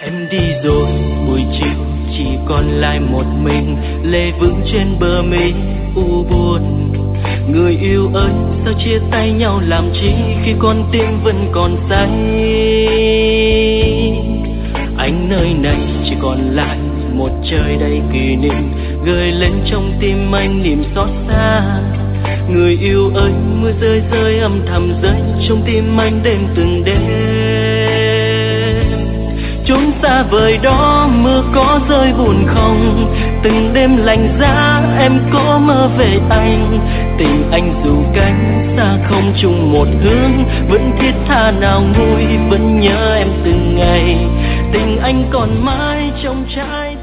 Em đi rồi buổi chiều chỉ còn lại một mình, lệ vững trên bờ mi u buồn. Người yêu ơi sao chia tay nhau làm chi khi con tim vẫn còn say. Anh nơi này chỉ còn lại một trời đầy kỷ niệm, gợi lên trong tim anh niềm xót xa. Người yêu ơi mưa rơi rơi âm thầm rơi trong tim anh đêm từng đêm. Chốn xa vời đó mưa có rơi buồn không, từng đêm lạnh giá em có mơ về anh. Tình anh dù cách xa không chung một hướng, vẫn thiết tha nào nguôi vẫn nhớ em từng ngày. Tình anh còn mãi trong trái